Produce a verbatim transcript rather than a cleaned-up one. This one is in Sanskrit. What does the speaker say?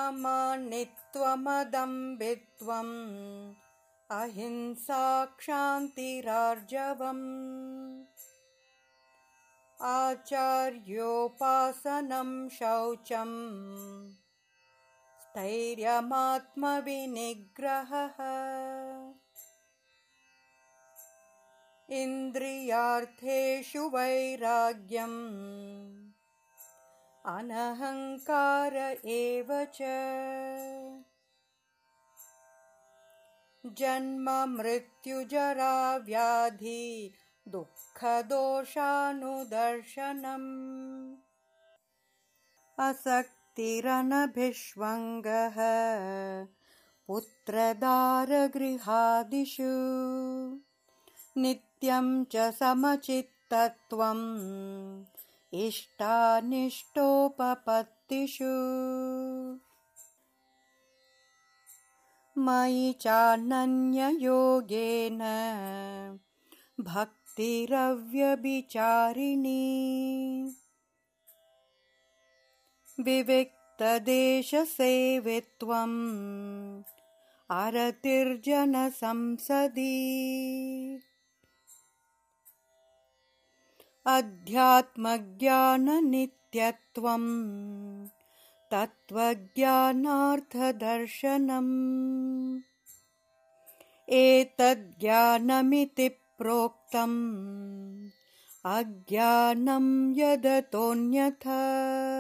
मानित्वमदम्बित्वम् अहिंसा क्षान्तिरार्जवम् आचार्योपासनं शौचम् स्थैर्यमात्मविनिग्रहः इन्द्रियार्थेषु वैराग्यम् अनहङ्कार एव च जन्म मृत्युजरा व्याधि दुःखदोषानुदर्शनम् असक्तिरनभिष्वङ्गः पुत्रदारगृहादिषु नित्यं च समचित्तत्वम् इष्टानिष्टोपपत्तिषु मयि चानन्ययोगेन भक्तिरव्यभिचारिणी विविक्तदेशसेवित्वम् अरतिर्जनसंसदि अध्यात्मज्ञाननित्यत्वम् तत्त्वज्ञानार्थदर्शनम् एतज्ज्ञानमिति प्रोक्तम् अज्ञानं यदतोऽन्यथा